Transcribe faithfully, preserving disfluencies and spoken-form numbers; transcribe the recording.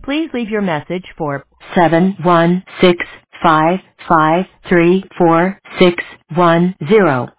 Please leave your message for seven one six five five three four six one zero.